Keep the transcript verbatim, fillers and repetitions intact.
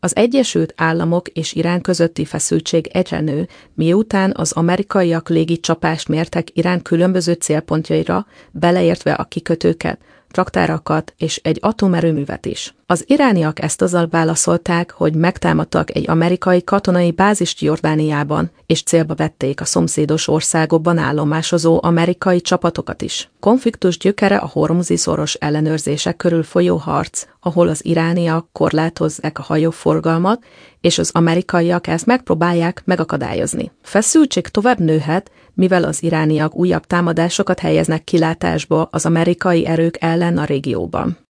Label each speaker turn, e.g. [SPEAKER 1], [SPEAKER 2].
[SPEAKER 1] Az Egyesült Államok és Irán közötti feszültség egyre nő, miután az amerikaiak légicsapást mértek Irán különböző célpontjaira, beleértve a kikötőket, raktárakat és egy atomerőművet is. Az irániak ezt azzal válaszolták, hogy megtámadtak egy amerikai katonai bázist Jordániában, és célba vették a szomszédos országokban állomásozó amerikai csapatokat is. Konfliktus gyökere a Hormuzi-szoros ellenőrzések körül folyó harc, ahol az irániak korlátozzák a hajóforgalmat, és az amerikaiak ezt megpróbálják megakadályozni. Feszültség tovább nőhet, mivel az irániak újabb támadásokat helyeznek kilátásba az amerikai erők ellen a régióban.